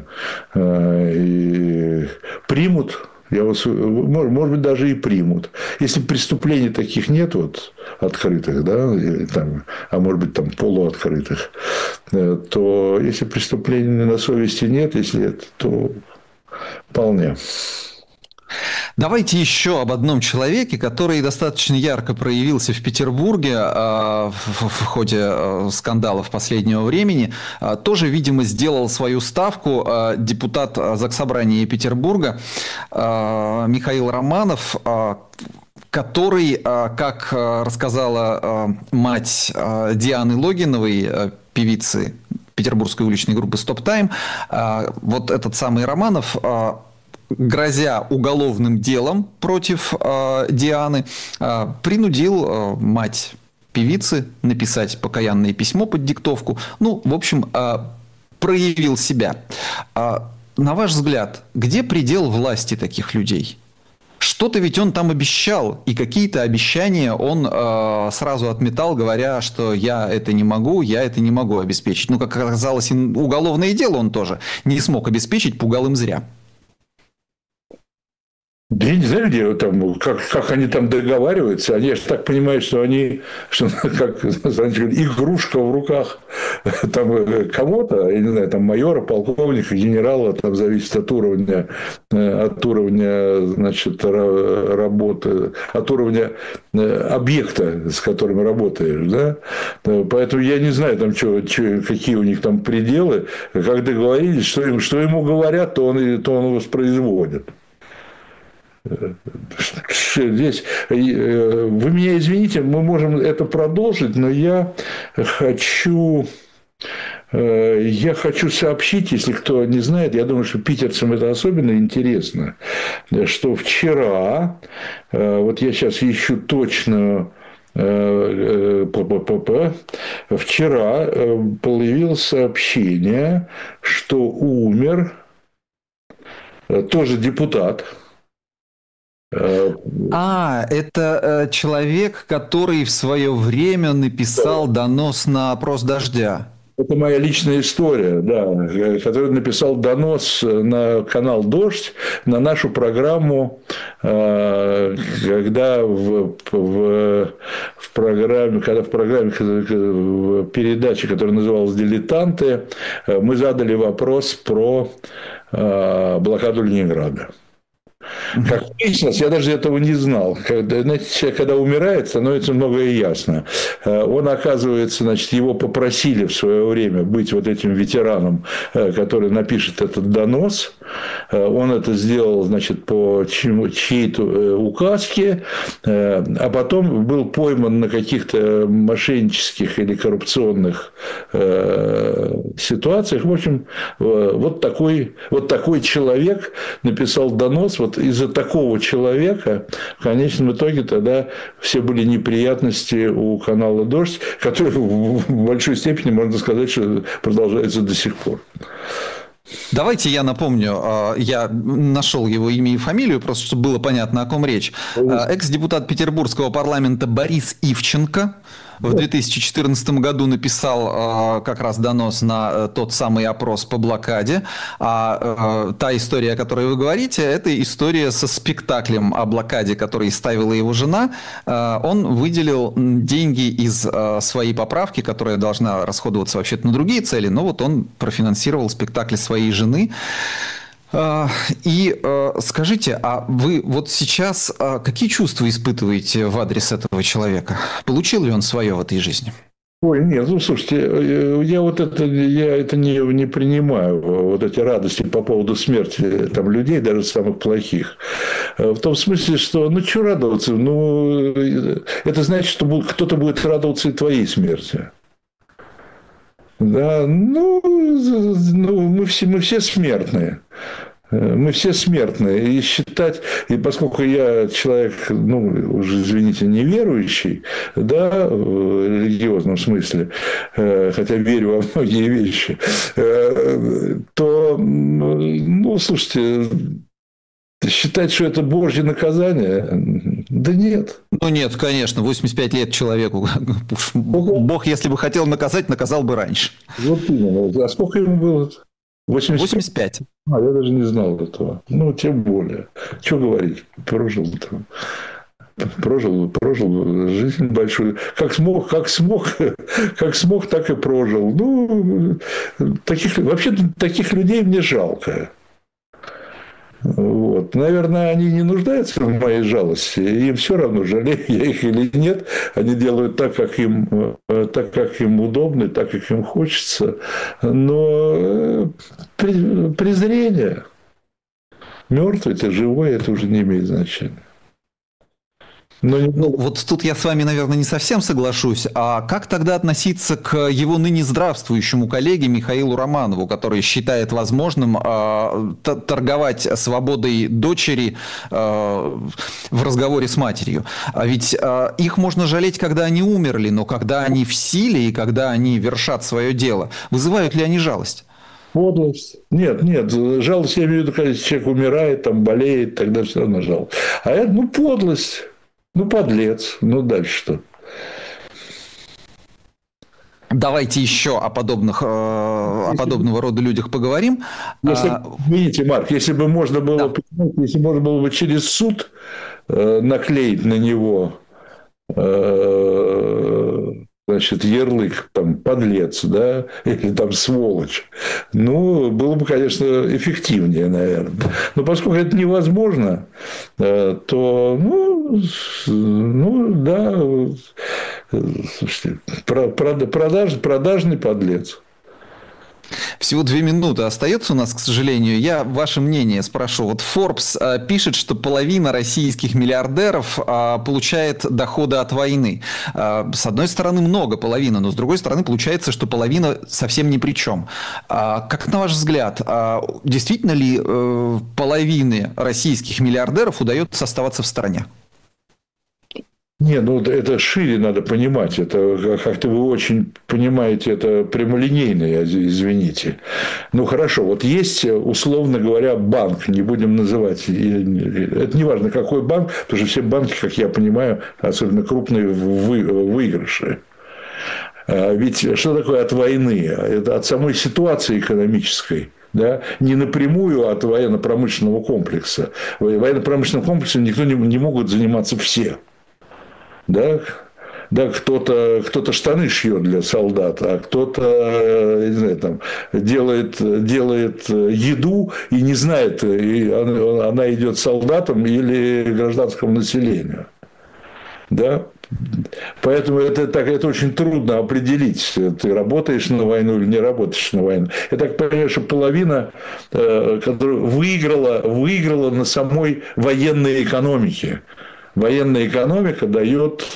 и примут, может быть, даже и примут. Если преступлений таких нет, вот, открытых, да, или там, а может быть, там полуоткрытых, то если преступлений на совести нет, если это, то вполне. Давайте еще об одном человеке, который достаточно ярко проявился в Петербурге в ходе скандалов последнего времени. Тоже, видимо, сделал свою ставку депутат Заксобрания Петербурга Михаил Романов, который, как рассказала мать Дианы Логиновой, певицы петербургской уличной группы «Стоп Тайм», вот этот самый Романов, грозя уголовным делом против Дианы, принудил мать певицы написать покаянное письмо под диктовку. Ну, в общем, проявил себя. На ваш взгляд, где предел власти таких людей? Что-то ведь он там обещал, и какие-то обещания он сразу отметал, говоря, что я это не могу обеспечить. Ну, как оказалось, уголовное дело он тоже не смог обеспечить, пугал им зря. Да я не знаю, где там, как они там договариваются. Они, я же так понимаю, что они, что, как раньше говорили, игрушка в руках там кого-то, я не знаю, там майора, полковника, генерала, там зависит от уровня, значит, работы, от уровня объекта, с которым работаешь, да. Поэтому я не знаю, там, какие у них там пределы. Как договорились, что ему говорят, то он воспроизводит. Здесь вы меня извините, мы можем это продолжить, но хочу сообщить, если кто не знает, я думаю, что питерцам это особенно интересно, что вчера, вот я сейчас ищу точно, вчера появилось сообщение, что умер тоже депутат. Это человек, который в свое время написал донос на опрос «Дождя». Это моя личная история, да, который написал донос на канал «Дождь», на нашу программу, когда в программе передачи, которая называлась «Дилетанты», мы задали вопрос про блокаду Ленинграда. Как личность, я даже этого не знал. Знаете, когда умирает, становится многое ясно. Он, оказывается, значит, его попросили в свое время быть вот этим ветераном, который напишет этот донос. Он это сделал, значит, по чьей-то указке, а потом был пойман на каких-то мошеннических или коррупционных ситуациях. В общем, вот такой человек написал донос. Вот из-за такого человека в конечном итоге тогда все были неприятности у канала «Дождь», который в большой степени, можно сказать, что продолжается до сих пор. Давайте я напомню, я нашел его имя и фамилию, просто чтобы было понятно, о ком речь. Экс-депутат Петербургского парламента Борис Ивченко в 2014 году написал как раз донос на тот самый опрос по блокаде. А та история, о которой вы говорите, это история со спектаклем о блокаде, который ставила его жена. Он выделил деньги из своей поправки, которая должна расходоваться вообще-то на другие цели, но вот он профинансировал спектакль своей жены. И скажите, а вы вот сейчас какие чувства испытываете в адрес этого человека? Получил ли он свое в этой жизни? Ой, нет, ну слушайте, я это не принимаю, вот эти радости по поводу смерти там людей, даже самых плохих. В том смысле, что, ну, что радоваться? Ну, это значит, что кто-то будет радоваться и твоей смерти. Да, мы все смертные. Мы все смертные. И считать, и поскольку я человек, ну, уже, извините, неверующий, да, в религиозном смысле, хотя верю во многие вещи, то, ну, слушайте, считать, что это Божье наказание, да нет. Ну нет, конечно, 85 лет человеку. Бог, если бы хотел наказать, наказал бы раньше. Вот именно. А сколько ему было? 85. Я даже не знал этого. Ну, тем более. Что говорить? Прожил жизнь большую. Как смог, так и прожил. Ну, вообще таких людей мне жалко. Вот. Наверное, они не нуждаются в моей жалости. Им все равно, жалею я их или нет. Они делают так, как им удобно, так, как им хочется. Но презрение. Мертвый ты, живой, это уже не имеет значения. Ну, вот тут я с вами, наверное, не совсем соглашусь. А как тогда относиться к его ныне здравствующему коллеге Михаилу Романову, который считает возможным торговать свободой дочери в разговоре с матерью? А ведь их можно жалеть, когда они умерли, но когда они в силе и когда они вершат свое дело, вызывают ли они жалость? Подлость. Нет, жалость я имею в виду, когда человек умирает, там, болеет, тогда все равно жалость. А это, подлость. Ну, подлец. Ну, дальше что? Давайте еще о подобного рода людях поговорим. Видите, Марк, если бы можно было, да, если можно было бы через суд наклеить на него, значит, ярлык, там, подлец, да, или там сволочь, ну, было бы, конечно, эффективнее, наверное. Но поскольку это невозможно, то, да, слушайте, продажный подлец. Всего 2 минуты остается у нас, к сожалению. Я ваше мнение спрошу. Вот Forbes пишет, что половина российских миллиардеров получает доходы от войны. С одной стороны, много, половина, но с другой стороны, получается, что половина совсем ни при чем. Как на ваш взгляд, действительно ли половине российских миллиардеров удается оставаться в стране? Не, ну это шире надо понимать. Это как-то вы очень понимаете это прямолинейно, извините. Ну хорошо, вот есть, условно говоря, банк, не будем называть, это не важно какой банк, потому что все банки, как я понимаю, особенно крупные, выигрыши. Ведь что такое от войны? Это от самой ситуации экономической. Да, не напрямую от военно-промышленного комплекса. Военно-промышленным комплексом никто не могут заниматься все. Да, да, кто-то штаны шьет для солдат, а кто-то, не знаю, там, делает еду и не знает, и она идет солдатам или гражданскому населению. Да? Поэтому это очень трудно определить, ты работаешь на войну или не работаешь на войну. Я так понимаю, что половина, которая выиграла на самой военной экономике. Военная экономика дает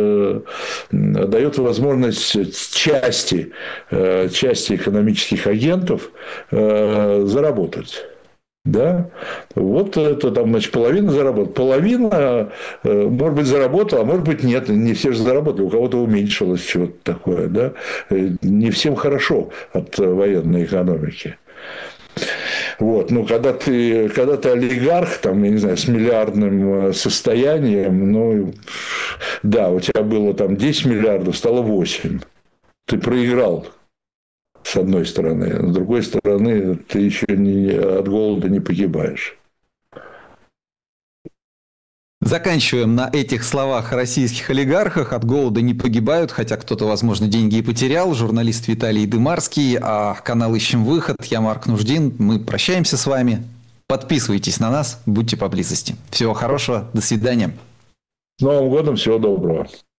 возможность части экономических агентов заработать. Да? Вот это там, значит, половина заработала. Половина, может быть, заработала, а может быть, нет. Не все же заработали. У кого-то уменьшилось чего-то такое. Да? Не всем хорошо от военной экономики. Вот. Но когда ты олигарх, там, я не знаю, с миллиардным состоянием, ну, да, у тебя было там 10 миллиардов, стало 8. Ты проиграл, с одной стороны. С другой стороны, ты еще от голода не погибаешь. Заканчиваем на этих словах о российских олигархах. От голода не погибают, хотя кто-то, возможно, деньги и потерял. Журналист Виталий Дымарский, канал «Ищем выход». Я Марк Нуждин. Мы прощаемся с вами. Подписывайтесь на нас, будьте поблизости. Всего хорошего, до свидания. С Новым годом, всего доброго.